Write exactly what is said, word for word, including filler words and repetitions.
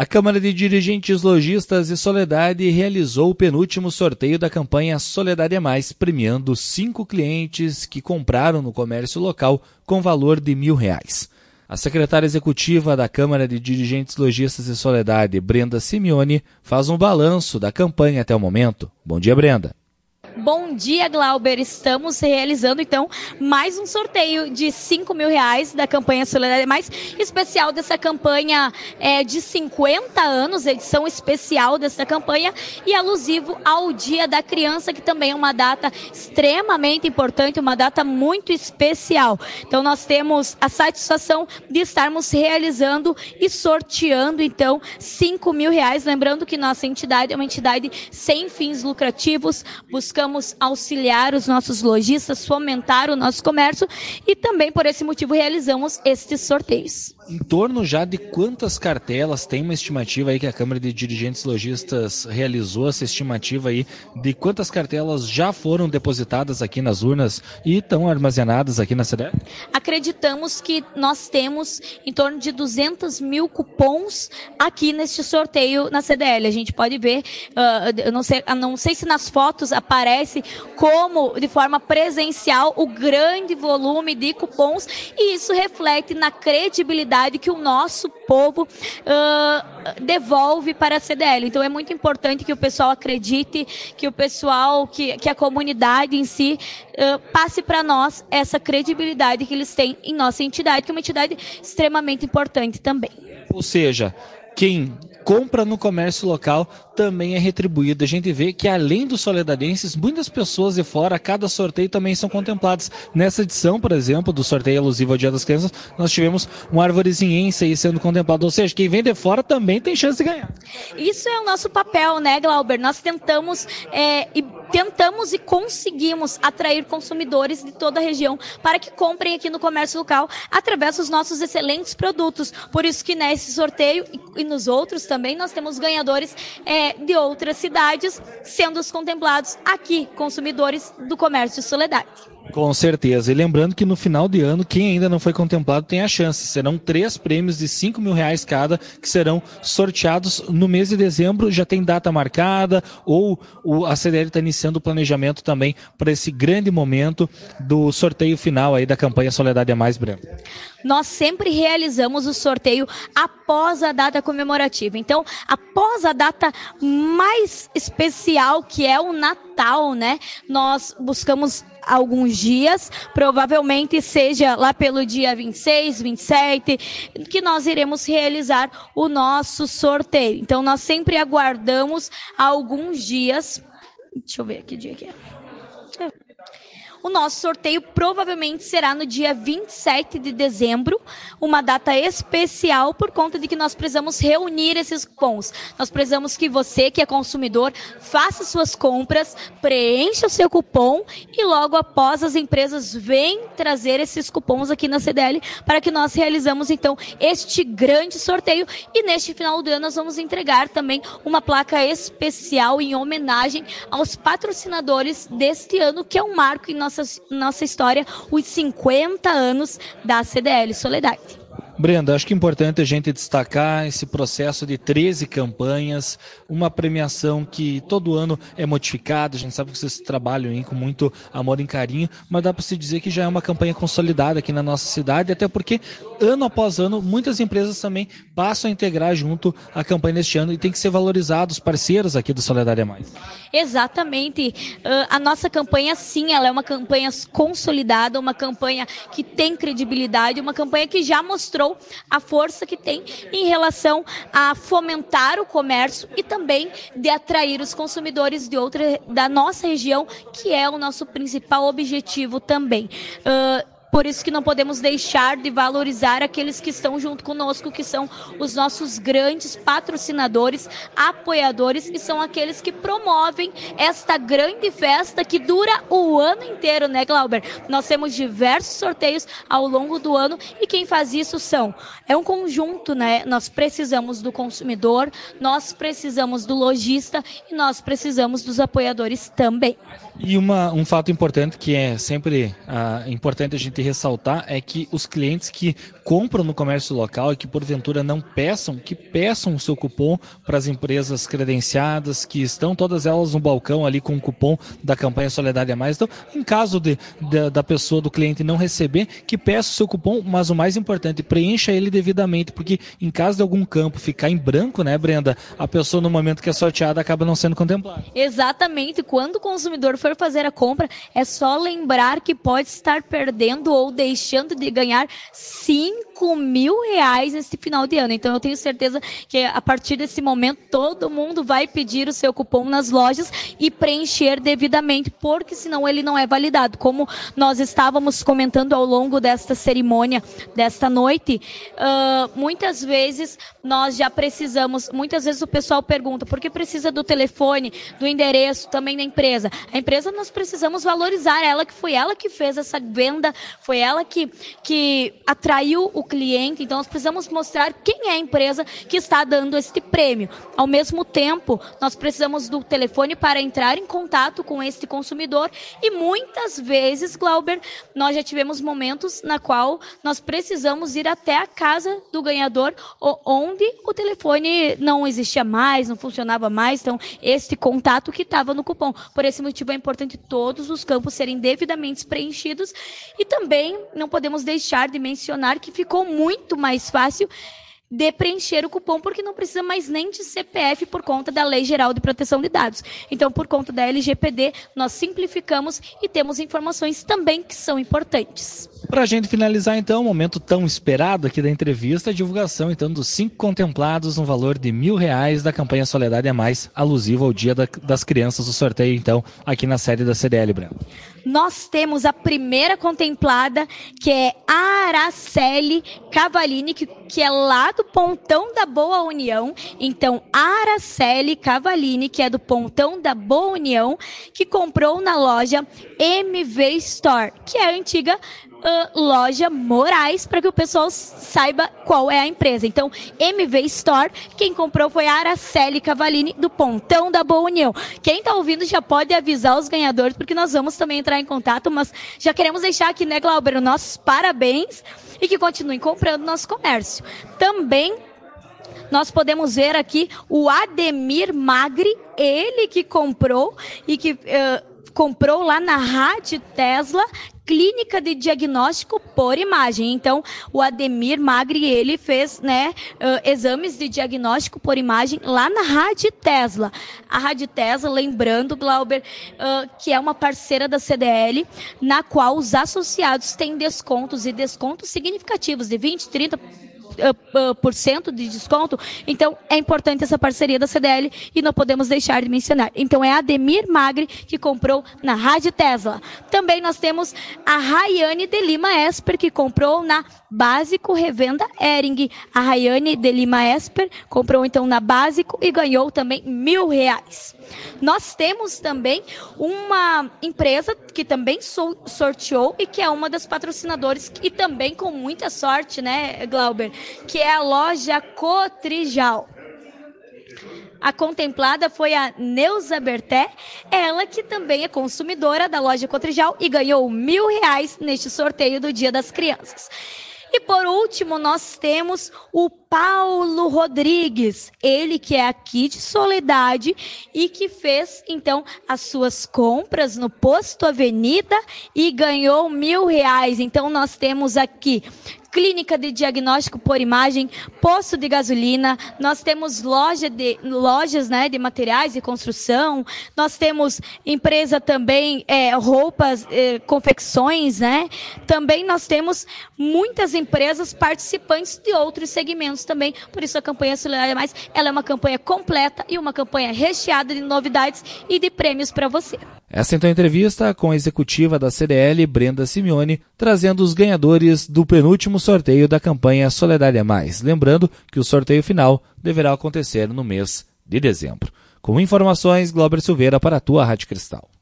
A Câmara de Dirigentes Lojistas e Soledade realizou o penúltimo sorteio da campanha Soledade é Mais, premiando cinco clientes que compraram no comércio local com valor de mil reais. A secretária executiva da Câmara de Dirigentes Lojistas e Soledade, Brenda Simeone, faz um balanço da campanha até o momento. Bom dia, Brenda. Bom dia, Glauber. Estamos realizando, então, mais um sorteio de cinco mil reais da campanha Soledade Mais, especial dessa campanha é, de cinquenta anos, edição especial dessa campanha e alusivo ao Dia da Criança, que também é uma data extremamente importante, uma data muito especial. Então, nós temos a satisfação de estarmos realizando e sorteando, então, cinco mil reais. Lembrando que nossa entidade é uma entidade sem fins lucrativos, buscando Buscamos auxiliar os nossos lojistas, fomentar o nosso comércio e também por esse motivo realizamos estes sorteios. Em torno já de quantas cartelas, tem uma estimativa aí que a Câmara de Dirigentes Lojistas realizou, essa estimativa aí de quantas cartelas já foram depositadas aqui nas urnas e estão armazenadas aqui na C D L? Acreditamos que nós temos em torno de duzentos mil cupons aqui neste sorteio na C D L. A gente pode ver, uh, eu não sei, não sei se nas fotos aparece como de forma presencial o grande volume de cupons e isso reflete na credibilidade que o nosso povo uh, devolve para a C D L. Então é muito importante que o pessoal acredite, que o pessoal, que, que a comunidade em si uh, passe para nós essa credibilidade que eles têm em nossa entidade, que é uma entidade extremamente importante também. Ou seja, quem compra no comércio local também é retribuído. A gente vê que além dos soledadenses, muitas pessoas de fora, a cada sorteio também são contempladas. Nessa edição, por exemplo, do sorteio alusivo ao Dia das Crianças, nós tivemos um arvorezinhense aí sendo contemplado. Ou seja, quem vem de fora também tem chance de ganhar. Isso é o nosso papel, né, Glauber? Nós tentamos é, e tentamos e conseguimos atrair consumidores de toda a região para que comprem aqui no comércio local através dos nossos excelentes produtos. Por isso que nesse sorteio e, e nos outros também nós temos ganhadores é, de outras cidades sendo os contemplados aqui, consumidores do comércio Soledade. Com certeza. E lembrando que no final de ano, quem ainda não foi contemplado tem a chance. Serão três prêmios de cinco mil reais cada, que serão sorteados no mês de dezembro. Já tem data marcada, ou o, a C D L está iniciando o planejamento também para esse grande momento do sorteio final aí da campanha Soledade é Mais, Breno. Nós sempre realizamos o sorteio após a data comemorativa. Então, após a data mais especial, que é o Natal, né? Nós buscamos alguns dias, provavelmente seja lá pelo dia vinte e seis, vinte e sete, que nós iremos realizar o nosso sorteio. Então, nós sempre aguardamos alguns dias. Deixa eu ver aqui que dia que é. O nosso sorteio provavelmente será no dia vinte e sete de dezembro, uma data especial por conta de que nós precisamos reunir esses cupons. Nós precisamos que você, que é consumidor, faça suas compras, preencha o seu cupom e logo após as empresas vêm trazer esses cupons aqui na C D L para que nós realizamos então este grande sorteio e neste final do ano nós vamos entregar também uma placa especial em homenagem aos patrocinadores deste ano, que é um marco em nossa Nossa, nossa história, os cinquenta anos da C D L Soledade. Brenda, acho que é importante a gente destacar esse processo de treze campanhas, uma premiação que todo ano é modificada, a gente sabe que vocês trabalham aí com muito amor e carinho, mas dá para se dizer que já é uma campanha consolidada aqui na nossa cidade, até porque ano após ano muitas empresas também passam a integrar junto a campanha neste ano e tem que ser valorizado os parceiros aqui do Soledade é Mais. Exatamente. Uh, a nossa campanha, sim, ela é uma campanha consolidada, uma campanha que tem credibilidade, uma campanha que já mostrou a força que tem em relação a fomentar o comércio e também de atrair os consumidores de outra, da nossa região, que é o nosso principal objetivo também. Uh, Por isso que não podemos deixar de valorizar aqueles que estão junto conosco, que são os nossos grandes patrocinadores, apoiadores, e são aqueles que promovem esta grande festa que dura o ano inteiro, né, Glauber? Nós temos diversos sorteios ao longo do ano e quem faz isso são, é um conjunto, né? Nós precisamos do consumidor, nós precisamos do lojista e nós precisamos dos apoiadores também. E uma, um fato importante que é sempre ah, importante a gente importante ressaltar é que os clientes que compram no comércio local e que porventura não peçam, que peçam o seu cupom para as empresas credenciadas, que estão todas elas no balcão ali com o cupom da campanha Solidariedade a Mais. Então, em caso de, de, da pessoa, do cliente não receber, que peça o seu cupom, mas o mais importante, preencha ele devidamente, porque em caso de algum campo ficar em branco, né, Brenda, a pessoa no momento que é sorteada acaba não sendo contemplada. Exatamente, quando o consumidor for fazer a compra, é só lembrar que pode estar perdendo ou deixando de ganhar cinco mil reais nesse final de ano. Então eu tenho certeza que a partir desse momento todo mundo vai pedir o seu cupom nas lojas e preencher devidamente, porque senão ele não é validado. Como nós estávamos comentando ao longo desta cerimônia, desta noite, uh, muitas vezes nós já precisamos, muitas vezes o pessoal pergunta, por que precisa do telefone, do endereço, também da empresa? A empresa nós precisamos valorizar ela, que foi ela que fez essa venda, foi ela que, que atraiu o cliente, então nós precisamos mostrar quem é a empresa que está dando este prêmio. Ao mesmo tempo, nós precisamos do telefone para entrar em contato com este consumidor e muitas vezes, Glauber, nós já tivemos momentos na qual nós precisamos ir até a casa do ganhador, onde o telefone não existia mais, não funcionava mais, então este contato que estava no cupom. Por esse motivo é importante todos os campos serem devidamente preenchidos e também não podemos deixar de mencionar que ficou muito mais fácil de preencher o cupom, porque não precisa mais nem de C P F por conta da Lei Geral de Proteção de Dados. Então, por conta da L G P D, nós simplificamos e temos informações também que são importantes. Para a gente finalizar, então, o momento tão esperado aqui da entrevista, a divulgação, então, dos cinco contemplados no valor de mil reais da campanha Solidariedade a Mais, alusivo ao Dia da, das Crianças, o sorteio, então, aqui na sede da C D L, Breno. Nós temos a primeira contemplada, que é a Araceli Cavalini, que, que é lá do Pontão da Boa União. Então, a Araceli Cavalini, que é do Pontão da Boa União, que comprou na loja M V Store, que é a antiga Uh, loja Moraes, para que o pessoal saiba qual é a empresa. Então, M V Store, quem comprou foi a Araceli Cavalini, do Pontão da Boa União. Quem está ouvindo já pode avisar os ganhadores, porque nós vamos também entrar em contato, mas já queremos deixar aqui, né, Glauber, nossos parabéns e que continuem comprando nosso comércio. Também nós podemos ver aqui o Ademir Magri, ele que comprou e que uh, comprou lá na Rádio Tesla, Clínica de Diagnóstico por Imagem. Então, o Ademir Magri, ele fez, né, uh, exames de diagnóstico por imagem lá na Rádio Tesla. A Rádio Tesla, lembrando, Glauber, uh, que é uma parceira da C D L, na qual os associados têm descontos e descontos significativos de vinte, trinta por cento de desconto. Então é importante essa parceria da C D L e não podemos deixar de mencionar. Então é a Ademir Magri que comprou na Rádio Tesla. Também nós temos a Rayane de Lima Esper, que comprou na Básico Revenda Hering. A Rayane de Lima Esper comprou então na Básico e ganhou também mil reais. Nós temos também uma empresa que também sorteou e que é uma das patrocinadoras e também com muita sorte, né, Glauber, que é a loja Cotrijal. A contemplada foi a Neuza Berté, ela que também é consumidora da loja Cotrijal e ganhou mil reais neste sorteio do Dia das Crianças. E por último, nós temos o Paulo Rodrigues, ele que é aqui de Soledade e que fez, então, as suas compras no Posto Avenida e ganhou mil reais. Então, nós temos aqui Clínica de Diagnóstico por Imagem, Posto de Gasolina, nós temos loja de, lojas, né, de materiais de construção, nós temos empresa também, é, roupas, é, confecções, né? Também nós temos muitas empresas participantes de outros segmentos também, por isso a campanha Solidariedade a Mais, ela é uma campanha completa e uma campanha recheada de novidades e de prêmios para você. Essa então é a entrevista com a executiva da C D L, Brenda Simeone, trazendo os ganhadores do penúltimo sorteio da campanha Solidariedade a Mais. Lembrando que o sorteio final deverá acontecer no mês de dezembro. Com informações, Glauber Silveira para a tua Rádio Cristal.